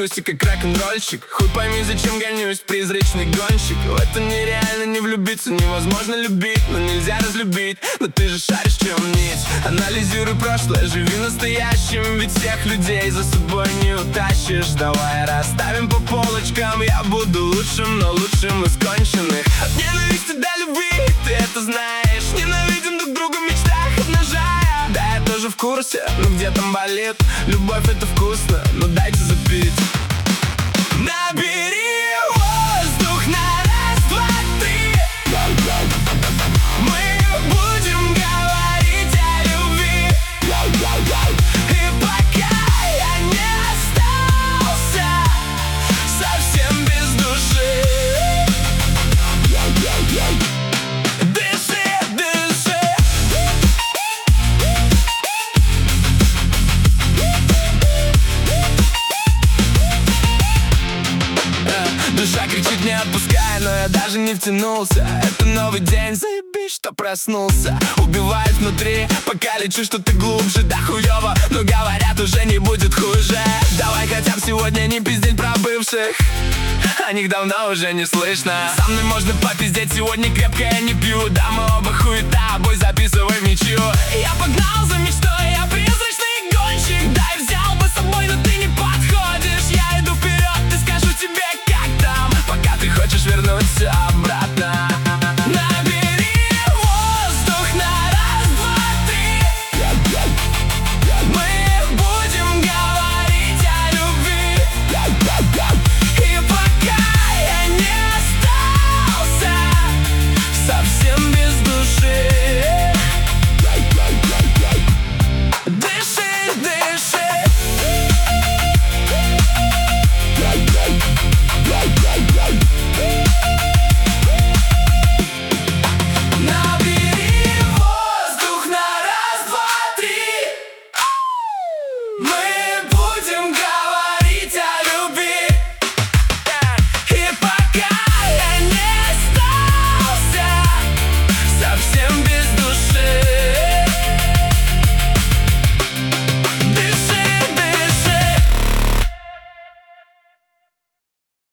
грусти, как рок-н-ролльщик. Хуй пойми, зачем гонюсь, призрачный гонщик. В это нереально не влюбиться, невозможно любить, но нельзя разлюбить. Но ты же шаришь, чем нить. Анализируй прошлое, живи настоящим, ведь всех людей за собой не утащишь. Давай расставим по полочкам, я буду лучшим, но лучшим из конченых. От ненависти до любви, ты это знаешь. Ненавидим друг друга в мечтах, обнажая. Да, я тоже в курсе, но где там болит. Любовь это вкусно, но дайте запить. Набери воздух на раз, два, три. Мы будем говорить о любви. И пока я не остался совсем без души, дыши, дыши. Душа кричит, не отпускай, но я даже не втянулся. Это новый день, заебись, что проснулся. Убивает внутри, пока лечу что-то глубже. Да хуёво, но говорят, уже не будет хуже. Давай хотя бы сегодня не пиздеть про бывших, о них давно уже не слышно. Со мной можно попиздеть, сегодня крепко я не пью. Да мы оба хуета, бой записывай в ничью. Я погнал за мечтой, я